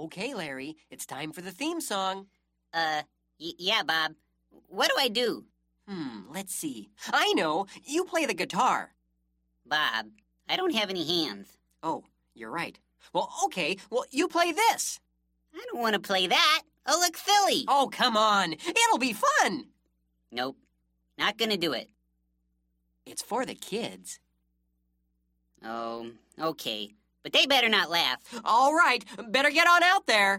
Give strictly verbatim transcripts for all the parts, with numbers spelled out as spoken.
Okay, Larry, it's time for the theme song. Uh, y- yeah, Bob. What do I do? Hmm, let's see. I know. You play the guitar. Bob, I don't have any hands. Oh, you're right. Well, okay. Well, you play this. I don't want to play that. I'll look silly. Oh, come on. It'll be fun. Nope. Not gonna do it. It's for the kids. Oh, okay. But they better not laugh. All right. Better get on out there.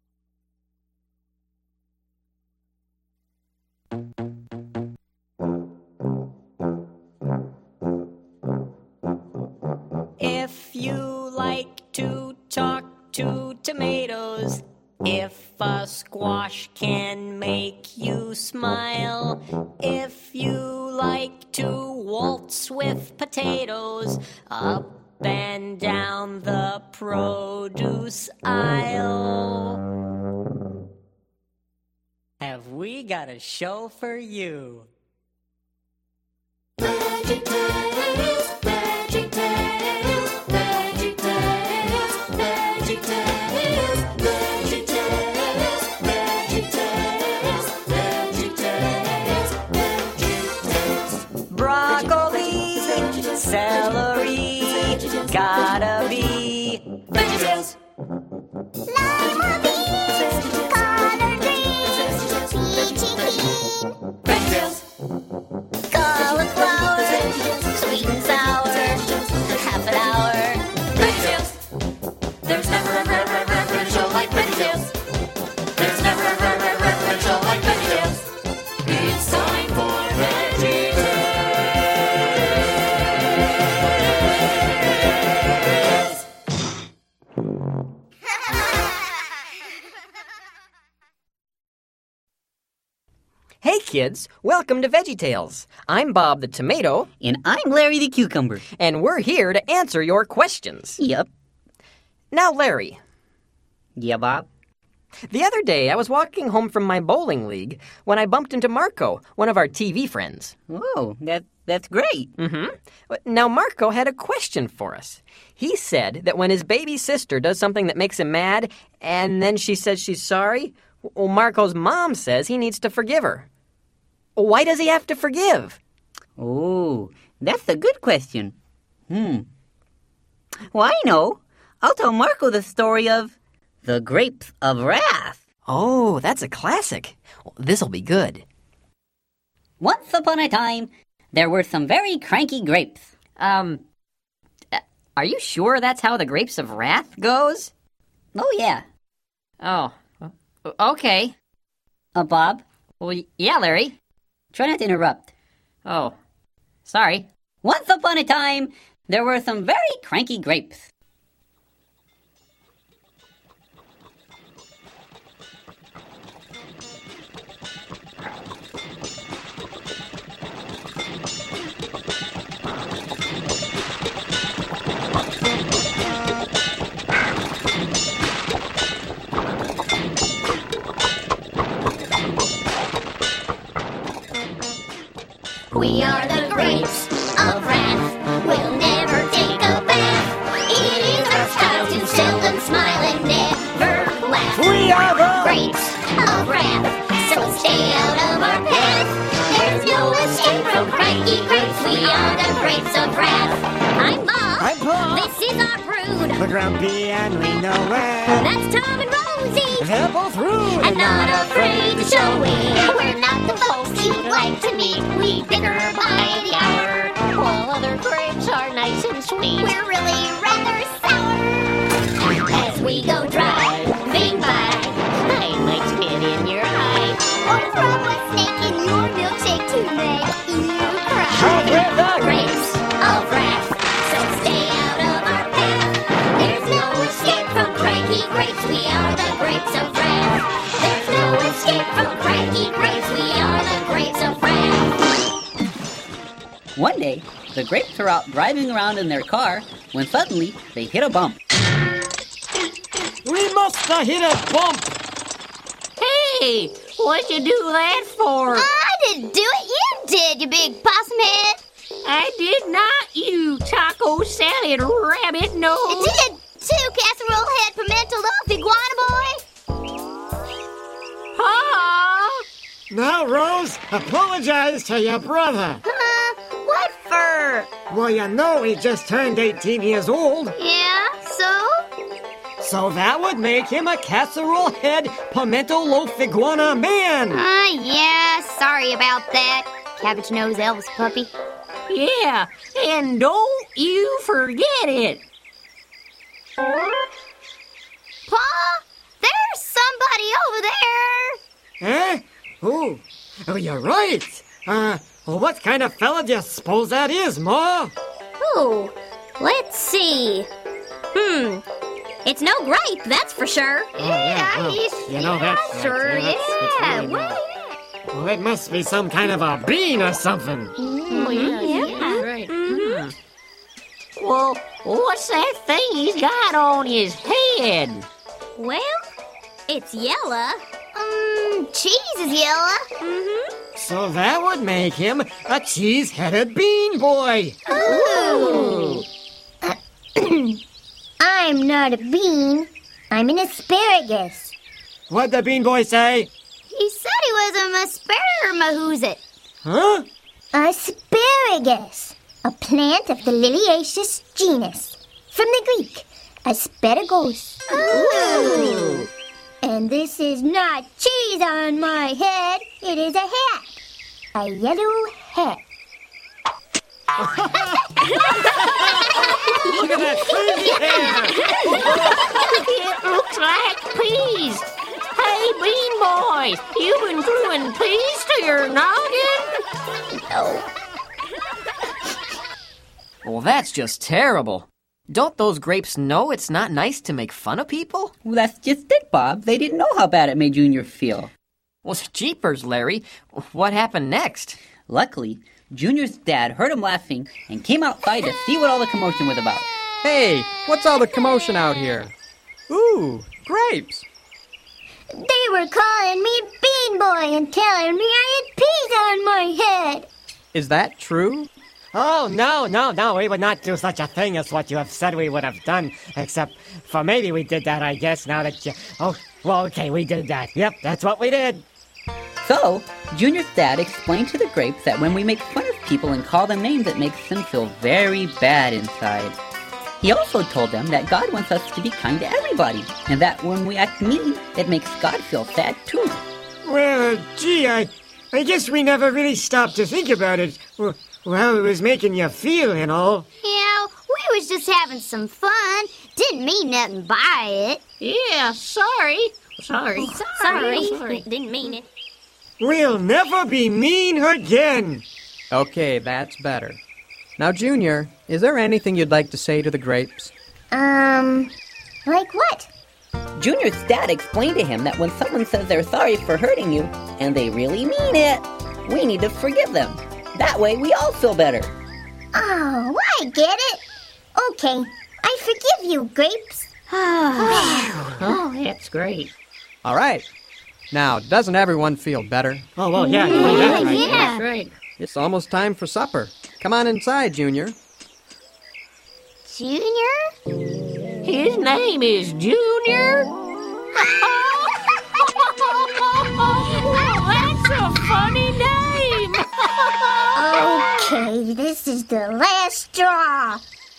If you like to talk to tomatoes, if a squash can make you smile, if you like to waltz with potatoes, up and down the produce aisle, have we got a show for you? VeggieTales, VeggieTales, VeggieTales, VeggieTales, VeggieTales, VeggieTales, VeggieTales, VeggieTales. Broccoli, celery, gotta be VeggieTales. Lima beans, collard greens, peachy keen, VeggieTales. cauliflower, sweet and sour, half an hour. VeggieTales. There's never a rare, rare, rare, rare show like VeggieTales. There's never a rare, rare, rare, rare show like VeggieTales. It's time for VeggieTales. Hey kids, welcome to VeggieTales. I'm Bob the Tomato, And I'm Larry the Cucumber. and we're here to answer your questions. Yep. Now, Larry, Yeah, Bob. the other day I was walking home from my bowling league when I bumped into Marco, one of our T V friends. Oh, that that's great. Mm-hmm. Now, Marco had a question for us. He said that when his baby sister does something that makes him mad, and then she says she's sorry, well, Marco's mom says he needs to forgive her. Why does he have to forgive? Oh, that's a good question. Hmm. Well, I know. I'll tell Marco the story of the Grapes of Wrath. Oh, that's a classic. Well, this'll be good. Once upon a time, there were some very cranky grapes. Um, uh, are you sure that's how the Grapes of Wrath goes? Oh, yeah. Oh, o- okay. Uh, Bob, Well, y- yeah, Larry. try not to interrupt. Oh, sorry. Once upon a time, there were some very cranky grapes. We are the grapes of wrath. We'll never take a bath. It is our style to seldom smile and never laugh. We are the grapes of wrath, so stay out of our path. There's no escape from cranky grapes. We are the grapes of wrath. I'm Bob. I'm Paul. This is our brood. We're grumpy and we know it. That's Tom and Rosie. They're both rude And not afraid to show it. We're not the folks you'd like to meet. We bicker by the hour, while other grapes are nice and sweet. We're really rather sour. As we go driving by, I might spit in your eye, or throw a snake in your milkshake to make you cry. Out with the Grapes of wrath, so stay out of our path. There's no escape from cranky grapes. We are the grapes of wrath. There's no escape from cranky grapes. We are the grapes of wrath. One day, the grapes were out driving around in their car when suddenly they hit a bump. We must have hit a bump. Hey, what'd you do that for? I didn't do it. You did, you big possum head. I did not, you taco salad rabbit nose. It did too, casserole head, pimento loaf, iguana boy. Now, Rose, apologize to your brother. Huh? What for? Well, you know he just turned eighteen years old, Yeah, so? so that would make him a casserole head pimento loaf iguana man. Uh, yeah, sorry about that. Cabbage nose Elvis puppy. Yeah, and don't you forget it. Pa, there's somebody over there. Eh? Ooh, oh, you're right. Uh, well, what kind of fella do you suppose that is, Ma? Ooh, let's see. Hmm, it's no grape, that's for sure. yeah, well, he's, you know, that's yeah, right, sure, yeah, that's- that's yeah. really well, Well, it must be some kind of a bean or something. Oh, yeah, yeah. right. Hmm. Well, what's that thing he's got on his head? well, it's yellow. Um, cheese is yellow. Mm-hmm. So that would make him a cheese-headed bean boy. Ooh. I'm not a bean. I'm an asparagus. What'd the bean boy say? He said he was a maspermahoozit. Huh? Asparagus, a plant of the Liliaceous genus. From the Greek, asparagus. Ooh. And this is not cheese on my head. It is a hat. A yellow hat. Look at that crazy hair! It looks like peas. Hey, Bean Boy, you been gluing peas to your noggin? No. Well, that's just terrible. Don't those grapes know it's not nice to make fun of people? Well, that's just it, Bob. They didn't know how bad it made Junior feel. Well, jeepers, Larry. What happened next? Luckily, Junior's dad heard him laughing and came outside to see what all the commotion was about. Hey, what's all the commotion out here? Ooh, grapes. They were calling me Bean Boy and telling me I had peas on my head. Is that true? Oh, no, no, no, we would not do such a thing as what you have said we would have done, except for maybe we did that, I guess, now that you... Oh, well, okay, we did that. Yep, that's what we did. So, Junior's dad explained to the grapes that when we make fun of people and call them names, it makes them feel very bad inside. He also told them that God wants us to be kind to everybody, and that when we act mean, it makes God feel sad too. Well, gee, I, I guess we never really stopped to think about it. Well, how it was making you feel and all. Yeah, we was just having some fun. Didn't mean nothing by it. Yeah, sorry. Sorry. Sorry. Sorry. Didn't mean it. We'll never be mean again. Okay, that's better. Now, Junior, is there anything you'd like to say to the grapes? Um, like what? Junior's dad explained to him that when someone says they're sorry for hurting you, and they really mean it, we need to forgive them. That way we all feel better. Oh, I get it. Okay, I forgive you, grapes. Oh, that's great. All right. Now, doesn't everyone feel better? Oh, well, yeah, you know that, right? Yeah. That's right. It's almost time for supper. Come on inside, Junior. Junior? His name is Junior. That's a funny name. Okay, this is the last straw.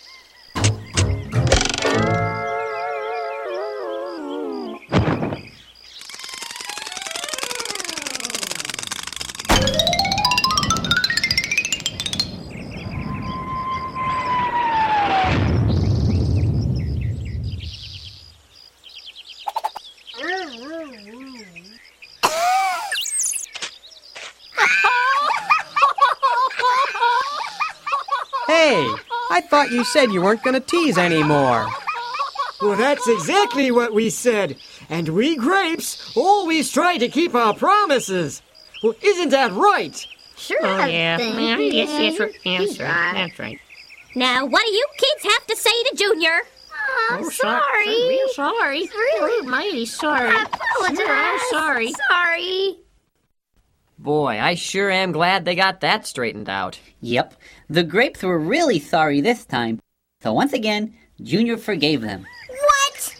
Hey, I thought you said you weren't going to tease anymore. Well, that's exactly what we said. And we grapes always try to keep our promises. Well, isn't that right? Sure. Oh, yeah. thing. Yeah, yes, yes, right. Yeah, He's that's right. right. That's right. Now, what do you kids have to say to Junior? I'm Oh, sorry. Real sorry. Really? Real mighty sorry. I apologize. Sure, I'm sorry. Sorry. Boy, I sure am glad they got that straightened out. Yep, the grapes were really sorry this time. So once again, Junior forgave them.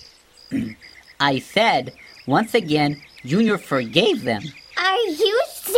What? I said, once again, Junior forgave them. Are you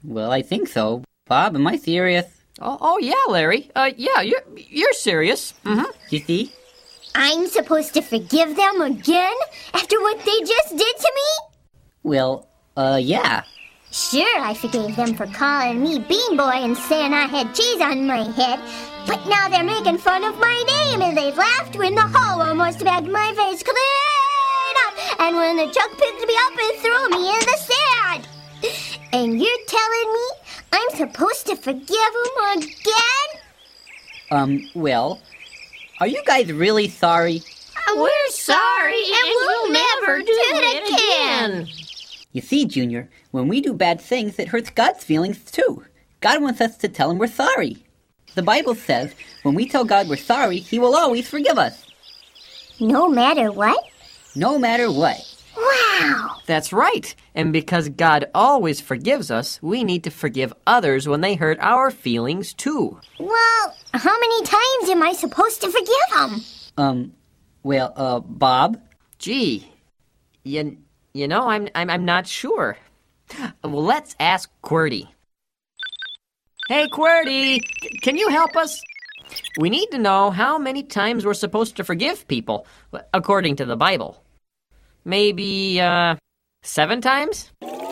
Well, I think so. Bob, am I serious? Oh, oh yeah, Larry. Uh, yeah, you're, you're serious. Mm-hmm. You see? I'm supposed to forgive them again after what they just did to me? Well, uh, yeah. Sure, I forgave them for calling me Bean Boy and saying I had cheese on my head, but now they're making fun of my name and they've laughed when the hole almost bagged my face clean up and when the truck picked me up and threw me in the sand. And you're telling me I'm supposed to forgive them again? Um, well, are you guys really sorry? We're sorry, and we'll never do it again. You see, Junior, when we do bad things, it hurts God's feelings too. God wants us to tell him we're sorry. The Bible says when we tell God we're sorry, he will always forgive us. No matter what? No matter what. Wow! That's right. And because God always forgives us, we need to forgive others when they hurt our feelings too. Well, how many times am I supposed to forgive them? Um, well, uh, Bob? Gee, you, you know, I'm, I'm, I'm not sure. Well, let's ask QWERTY. Hey, QWERTY, c- can you help us? We need to know how many times we're supposed to forgive people, according to the Bible. Maybe, uh, seven times?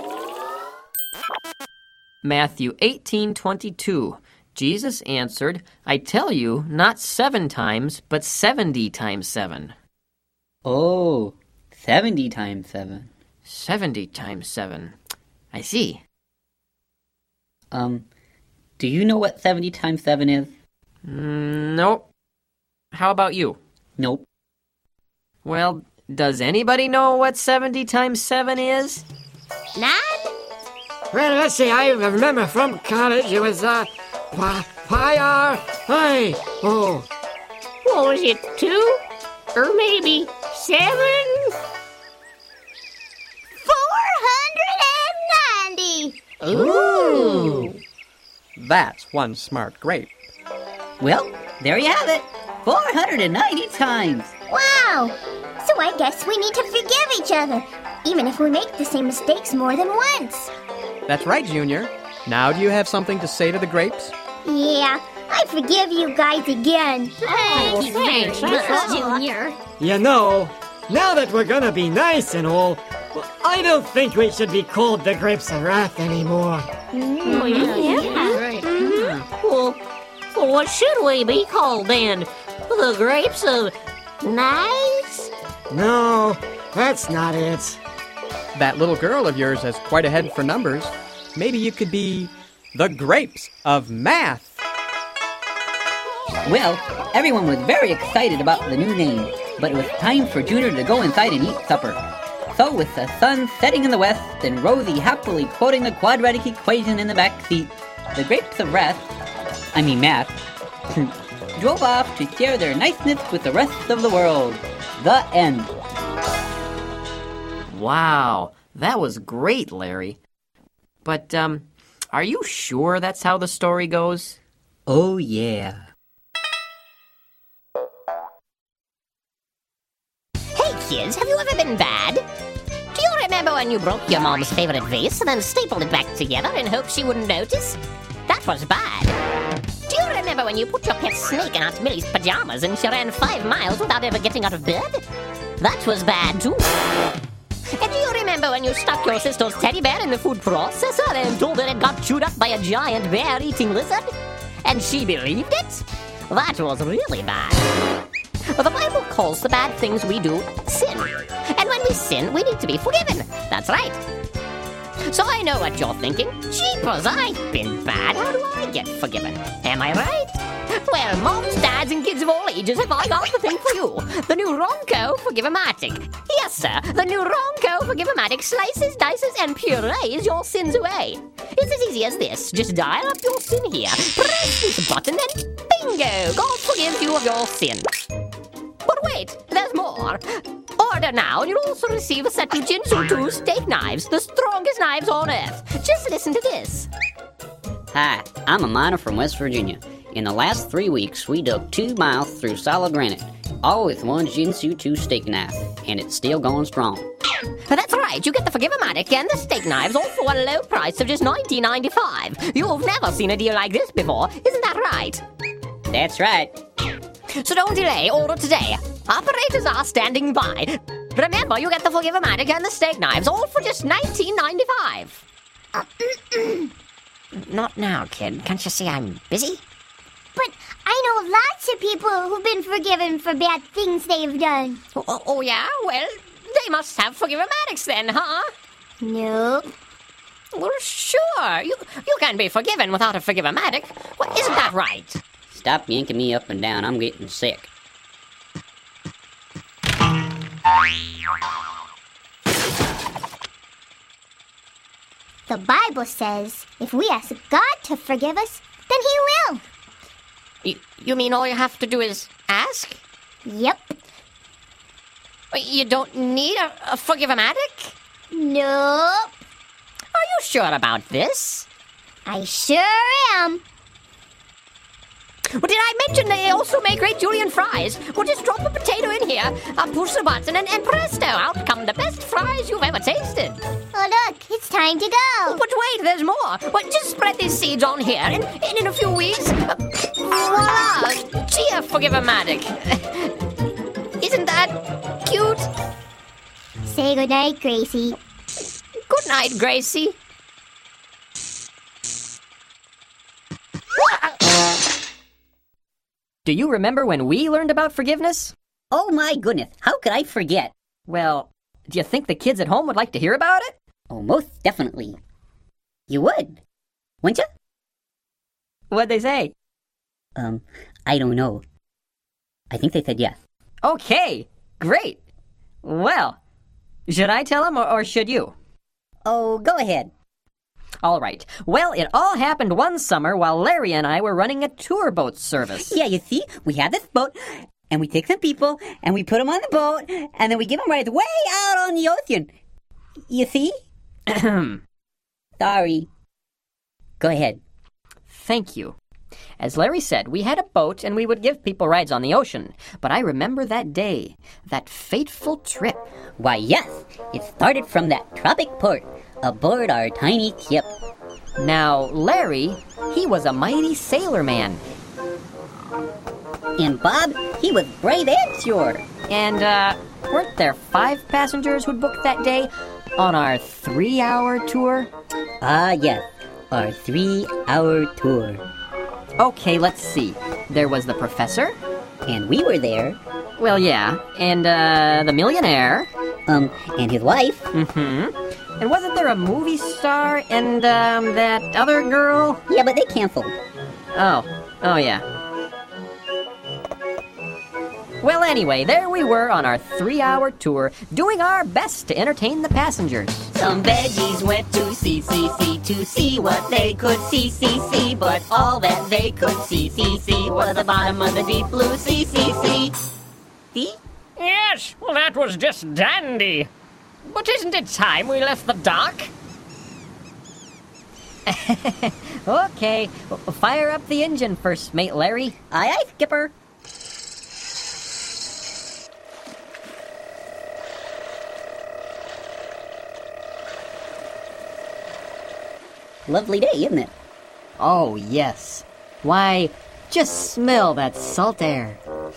Matthew eighteen twenty-two. Jesus answered, I tell you, not seven times, but seventy times seven. Oh, seventy times seven. Seventy times seven. I see. Um, do you know what seventy times seven is? Mm, nope. How about you? Nope. Well, does anybody know what seventy times seven is? None? Well, let's see, I remember from college it was, uh, pi, pi r, I, oh. What was it, two? Or maybe seven? four hundred ninety! Ooh! That's one smart grape. Well, there you have it. four hundred ninety times. Wow! So I guess we need to forgive each other, even if we make the same mistakes more than once. That's right, Junior. Now do you have something to say to the grapes? Yeah, I forgive you guys again. Thank you very much, Junior. You know, now that we're gonna be nice and all, well, I don't think we should be called the Grapes of Wrath anymore. Oh, yeah. Right. Mm-hmm. Well, well, what should we be called then? The Grapes of Nice? No, that's not it. That little girl of yours has quite a head for numbers. Maybe you could be the Grapes of Math. Well, everyone was very excited about the new name, but it was time for Junior to go inside and eat supper. So with the sun setting in the west and Rosie happily quoting the quadratic equation in the back seat, the Grapes of Wrath, I mean Math, drove off to share their niceness with the rest of the world. The end. Wow, that was great, Larry. But, um, are you sure that's how the story goes? Oh, yeah. Hey, kids, have you ever been bad? Do you remember when you broke your mom's favorite vase and then stapled it back together in hopes she wouldn't notice? That was bad. Do you remember when you put your pet snake in Aunt Millie's pajamas and she ran five miles without ever getting out of bed? That was bad, too. And do you remember when you stuck your sister's teddy bear in the food processor and told her it got chewed up by a giant bear-eating lizard? And she believed it? That was really bad. The Bible calls the bad things we do sin. And when we sin, we need to be forgiven. That's right. So I know what you're thinking. Jeepers, I've been bad. How do I get forgiven? Am I right? Well, moms, dads, and kids of all ages, have I got the thing for you. The new Ronco Forgive-O-Matic. Yes, sir. The new Ronco Forgive-O-Matic slices, dices, and purees your sins away. It's as easy as this. Just dial up your sin here, press this button, and bingo! God forgives you of your sin. But wait, there's more. Order now, and you'll also receive a set of Jinzu two steak knives, the strongest knives on earth. Just listen to this. Hi, I'm a miner from West Virginia. In the last three weeks, we dug two miles through solid granite, all with one Jinsu two steak knife, and it's still going strong. That's right, you get the Forgive-O-Matic and the steak knives all for a low price of just nineteen ninety-five. You've never seen a deal like this before, isn't that right? That's right. So don't delay, order today. Operators are standing by. Remember, you get the Forgive-O-Matic and the steak knives all for just nineteen ninety-five. Uh, Not now, kid. Can't you see I'm busy? But I know lots of people who've been forgiven for bad things they've done. Oh, oh, oh yeah? Well, they must have Forgive-O-Matics then, huh? Nope. Well, sure. You you can't be forgiven without a Forgive-O-Matic. Well, isn't that right? Stop yanking me up and down. I'm getting sick. The Bible says if we ask God to forgive us, then He will. You, you mean all you have to do is ask? Yep. You don't need a, a Forgive-O-Matic? Nope. Are you sure about this? I sure am. Well, did I mention they also make great julienne fries? Well, just drop a potato in here, uh, push the button, and, and presto, out come the best fries you've ever tasted. Oh, look, it's time to go. But wait, there's more. Well, just spread these seeds on here, and, and in a few weeks, uh, voila, Chia Forgive-O-Matic. Isn't that cute? Say goodnight, Gracie. Good night, Gracie. Do you remember when we learned about forgiveness? Oh my goodness, how could I forget? Well, do you think the kids at home would like to hear about it? Oh, most definitely. You would, wouldn't you? What'd they say? Um, I don't know. I think they said yes. Okay, great. Well, should I tell them or, or should you? Oh, go ahead. All right. Well, it all happened one summer while Larry and I were running a tour boat service. Yeah, you see, we have this boat, and we take some people, and we put them on the boat, and then we give them rides way out on the ocean. You see? Sorry. Go ahead. Thank you. As Larry said, we had a boat and we would give people rides on the ocean. But I remember that day, that fateful trip. Why, yes, it started from that tropic port aboard our tiny ship. Now, Larry, he was a mighty sailor man. And Bob, he was brave and sure. And, uh, weren't there five passengers who'd booked that day on our three-hour tour? Ah, yes, our three-hour tour. Okay, let's see. There was the professor. And we were there. Well, yeah. And, uh, the millionaire. Um, and his wife. Mm-hmm. And wasn't there a movie star and, um, that other girl? Yeah, but they canceled. Oh. Oh, yeah. Well, anyway, there we were on our three-hour tour, doing our best to entertain the passengers. Some veggies went to C C C to see what they could see, see, see. But all that they could see, see, see was the bottom of the deep blue sea, sea, sea. See? Yes, well, that was just dandy. But isn't it time we left the dock? Okay, w- fire up the engine first, mate Larry. Aye, aye, Skipper. Lovely day, isn't it? Oh, yes. Why, just smell that salt air.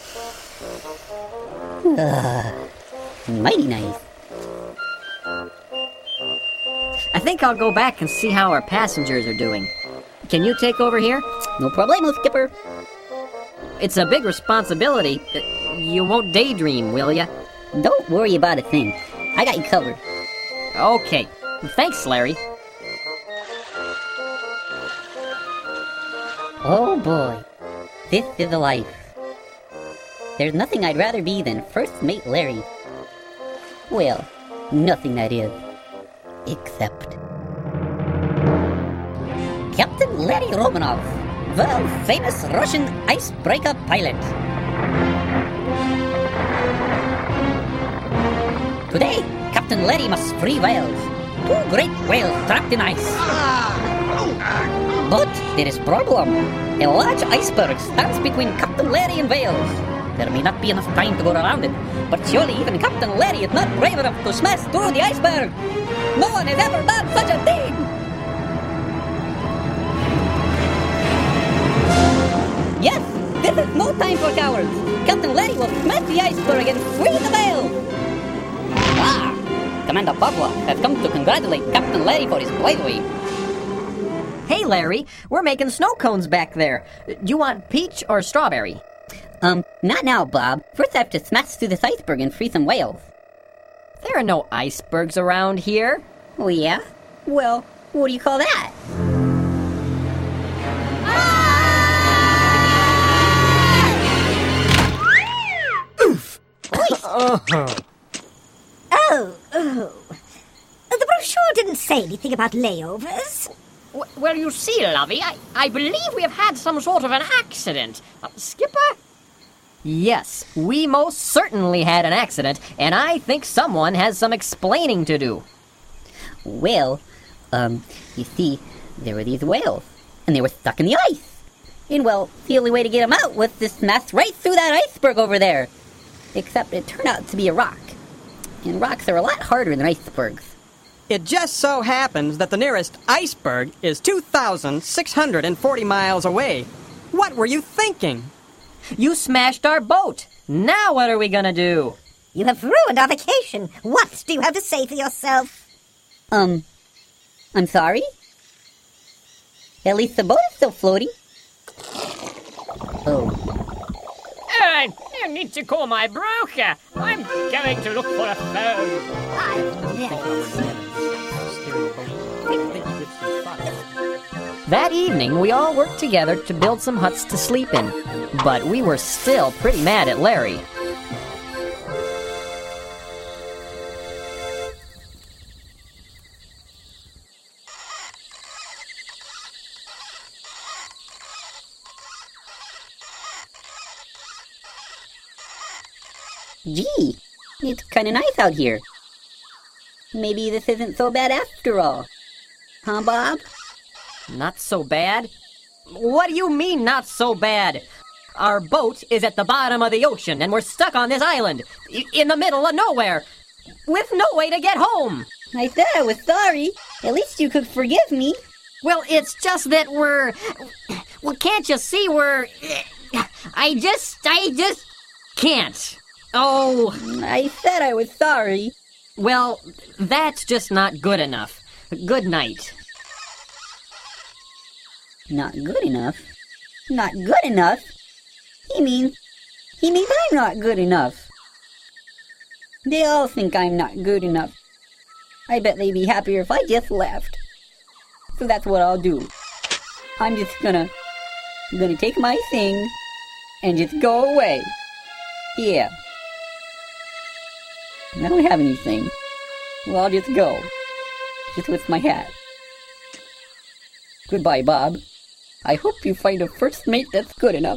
Mighty nice. I think I'll go back and see how our passengers are doing. Can you take over here? No problemo, Skipper. It's a big responsibility. You won't daydream, will ya? Don't worry about a thing. I got you covered. Okay. Thanks, Larry. Oh boy, this is a life. There's nothing I'd rather be than First Mate Larry. Well, nothing that is. Except Captain Larry Romanov, the famous Russian icebreaker pilot. Today, Captain Larry must free whales. Two great whales trapped in ice. But there is a problem. A large iceberg stands between Captain Larry and whales. There may not be enough time to go around it, but surely even Captain Larry is not brave enough to smash through the iceberg. No one has ever done such a thing. Yes, this is no time for cowards. Captain Larry will smash the iceberg and free the whale. Ah, Commander Pavlov has come to congratulate Captain Larry for his bravery. Hey, Larry, we're making snow cones back there. Do you want peach or strawberry? Um, not now, Bob. First I have to smash through this iceberg and free some whales. There are no icebergs around here. Oh, yeah? Well, what do you call that? Oh, oh. The brochure didn't say anything about layovers. W- well, you see, Lovey, I, I believe we have had some sort of an accident. Uh, Skipper? Yes, we most certainly had an accident, and I think someone has some explaining to do. Well, um, you see, there were these whales, and they were stuck in the ice. And, well, the only way to get them out was to smash right through that iceberg over there. Except it turned out to be a rock. And rocks are a lot harder than icebergs. It just so happens that the nearest iceberg is two thousand six hundred forty miles away. What were you thinking? You smashed our boat. Now what are we gonna do? You have ruined our vacation. What do you have to say for yourself? Um, I'm sorry? At least the boat is still floating. Oh. Uh, you need to call my broker. I'm going to look for a phone. That evening, we all worked together to build some huts to sleep in. But we were still pretty mad at Larry. Gee, it's kind of nice out here. Maybe this isn't so bad after all. Huh, Bob? Not so bad? What do you mean, not so bad? Our boat is at the bottom of the ocean, and we're stuck on this island, i- in the middle of nowhere, with no way to get home. I said I was sorry. At least you could forgive me. Well, it's just that we're... Well, can't you see we're... I just... I just can't. Oh, I said I was sorry. well, that's just not good enough. Good night. Not good enough? Not good enough? He means... He means I'm not good enough. They all think I'm not good enough. I bet they'd be happier if I just left. So that's what I'll do. I'm just gonna... gonna take my things and just go away. Yeah. I don't have anything. Well, I'll just go. Just with my hat. Goodbye, Bob. I hope you find a first mate that's good enough.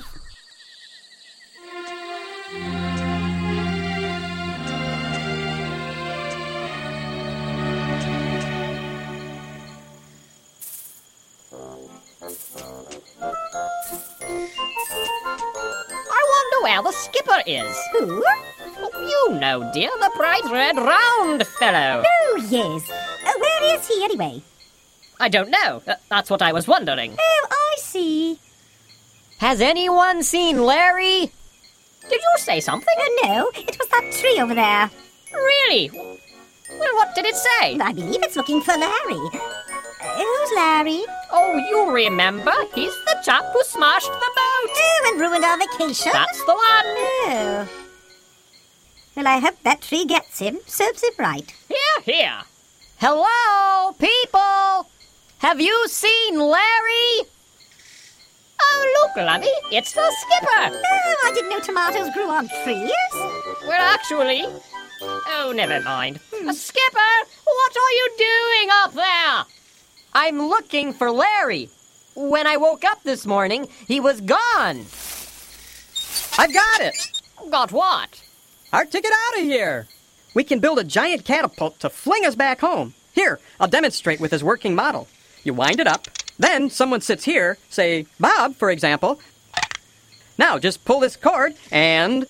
I wonder where the skipper is. Who? Oh, you know, dear, the bright red round fellow. Oh, yes. Uh, where is he, anyway? I don't know. Uh, that's what I was wondering. Oh, I see. Has anyone seen Larry? Did you say something? Uh, no, it was that tree over there. Really? Well, what did it say? I believe it's looking for Larry. Uh, who's Larry? Oh, you remember. He's the chap who smashed the boat. Oh, and ruined our vacation? That's the one. Oh. Well, I hope that tree gets him. Serves him right. Here, here. Hello, people! Have you seen Larry? Oh, look, Lovey, it's the skipper. Oh, I didn't know tomatoes grew on trees. Well, actually... Oh, never mind. Uh, skipper, what are you doing up there? I'm looking for Larry. When I woke up this morning, he was gone. I've got it! Got what? Our ticket out of here! We can build a giant catapult to fling us back home. Here, I'll demonstrate with this working model. You wind it up, then someone sits here, say Bob, for example. Now just pull this cord and...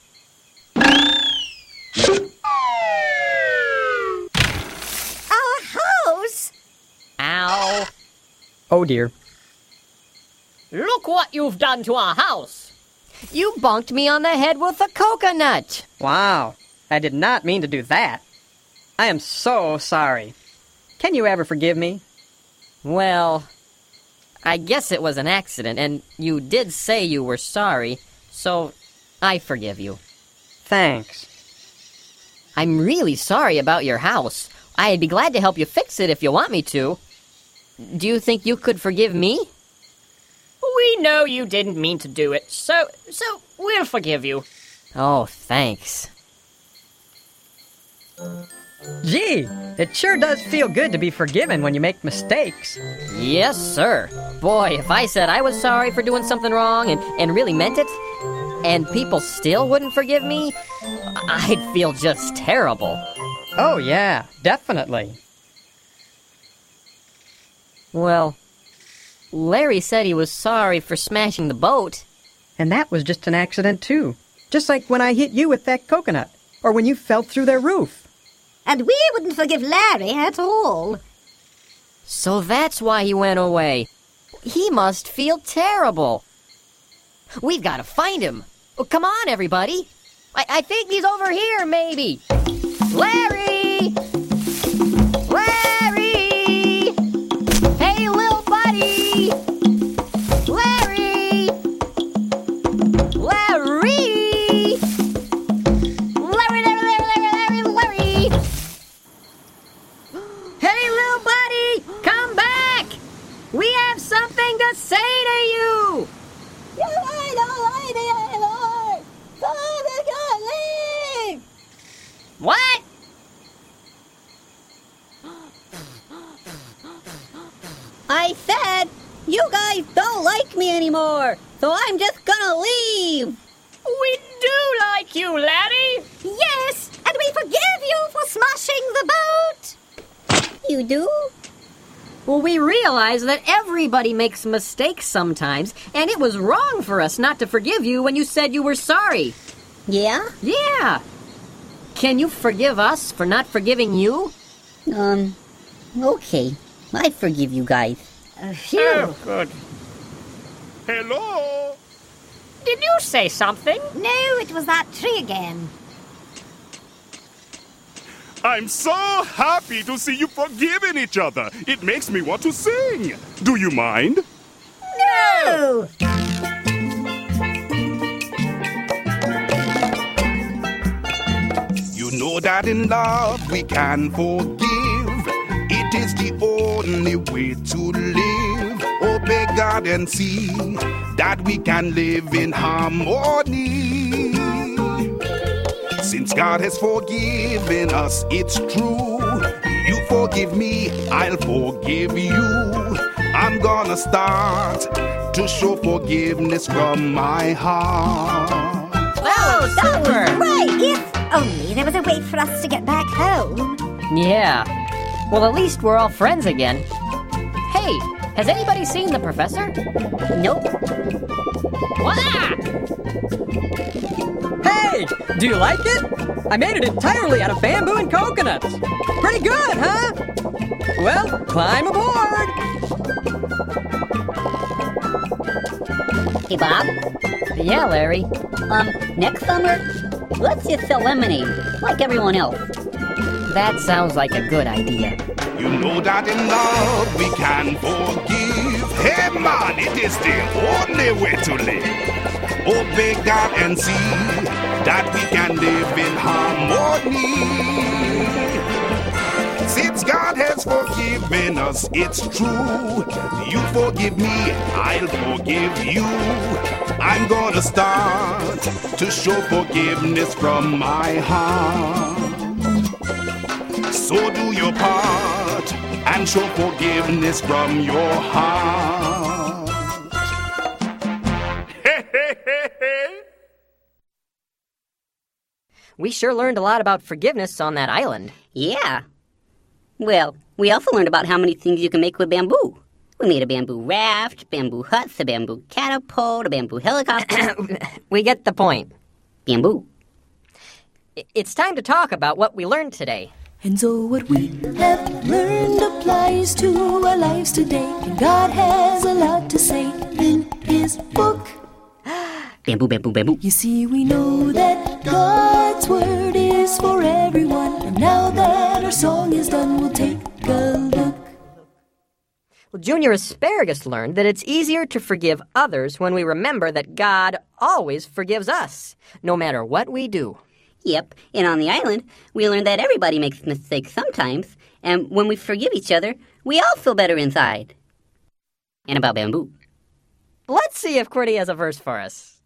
Our house? Ow. Oh dear. Look what you've done to our house. You bonked me on the head with a coconut. Wow, I did not mean to do that. I am so sorry. Can you ever forgive me? Well, I guess it was an accident, and you did say you were sorry, so I forgive you. Thanks. I'm really sorry about your house. I'd be glad to help you fix it if you want me to. Do you think you could forgive me? We know you didn't mean to do it, so so we'll forgive you. Oh, thanks. Gee, it sure does feel good to be forgiven when you make mistakes. Yes, sir. Boy, if I said I was sorry for doing something wrong and, and really meant it, and people still wouldn't forgive me, I'd feel just terrible. Oh yeah, definitely. Well, Larry said he was sorry for smashing the boat. And that was just an accident too. Just like when I hit you with that coconut, or when you fell through their roof. And we wouldn't forgive Larry at all. So that's why he went away. He must feel terrible. We've got to find him. Oh, come on, everybody. I, I think he's over here, maybe. Larry! Larry! Hey, little buddy! Larry! Larry! Larry, Larry, Larry, Larry, Larry! Hey, little buddy! Come back! We have something to say to you! What? I said, you guys don't like me anymore, so I'm just gonna leave. We do like you, Larry. Yes, and we forgive you for smashing the boat. You do? Well, we realize that everybody makes mistakes sometimes, and it was wrong for us not to forgive you when you said you were sorry. Yeah? Yeah. Can you forgive us for not forgiving you? Um, okay. I forgive you guys. Uh, phew. Oh, good. Hello? Did you say something? No, it was that tree again. I'm so happy to see you forgiving each other. It makes me want to sing. Do you mind? No! You know that in love we can forgive. It is the only way to live. Obey God and see that we can live in harmony. Since God has forgiven us, it's true. You forgive me, I'll forgive you. I'm gonna start to show forgiveness from my heart. Oh, super! Right, if only there was a way for us to get back home. Yeah. Well, at least we're all friends again. Hey, has anybody seen the professor? Nope. Voila! Hey, do you like it? I made it entirely out of bamboo and coconuts. Pretty good, huh? Well, climb aboard. Hey, Bob. Yeah, Larry. Um, next summer, let's just sell lemonade, like everyone else. That sounds like a good idea. You know that in love we can forgive. Hey man, it is the only way to live. Obey God and see that we can live in harmony. Since God has forgiven us, it's true. You forgive me, I'll forgive you. I'm gonna start to show forgiveness from my heart. So do your part and show forgiveness from your heart. We sure learned a lot about forgiveness on that island. Yeah. Well, we also learned about how many things you can make with bamboo. We made a bamboo raft, bamboo huts, a bamboo catapult, a bamboo helicopter. We get the point. Bamboo. I- It's time to talk about what we learned today. And so what we have learned applies to our lives today. And God has a lot to say in His book. Bamboo, bamboo, bamboo. You see, we know that God's word is for everyone. And now that our song is done, we'll take a look. Well, Junior Asparagus learned that it's easier to forgive others when we remember that God always forgives us, no matter what we do. Yep, and on the island, we learned that everybody makes mistakes sometimes, and when we forgive each other, we all feel better inside. And about bamboo. Let's see if Qwerty has a verse for us.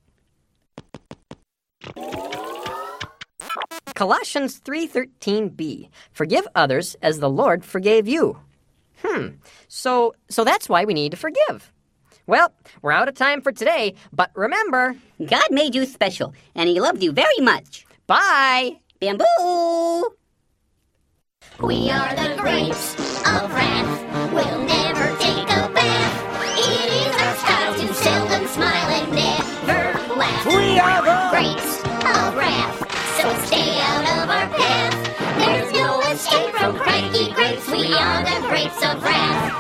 Colossians three thirteen b. Forgive others as the Lord forgave you. Hmm, so so that's why we need to forgive. Well, we're out of time for today, but remember, God made you special, and He loved you very much. bye! Bamboo! We are the grapes of wrath. We'll never take a bath. It is our style to seldom smile and never laugh. We are the grapes of wrath. So stay out of our path. There's no escape from cranky grapes. We are the grapes of wrath.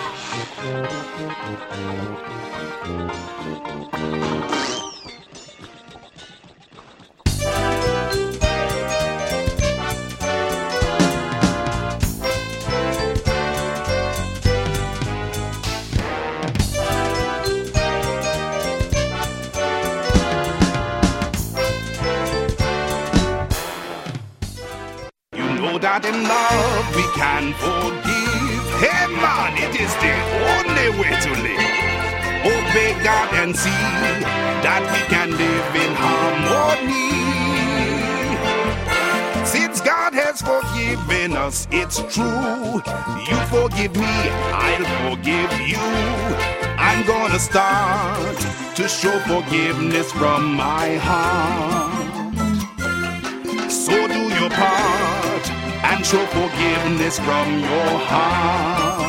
That in love we can forgive. Hey man, it is the only way to live. Obey God and see that we can live in harmony. Since God has forgiven us, it's true. You forgive me, I'll forgive you. I'm gonna start to show forgiveness from my heart. So do your part and show forgiveness from your heart.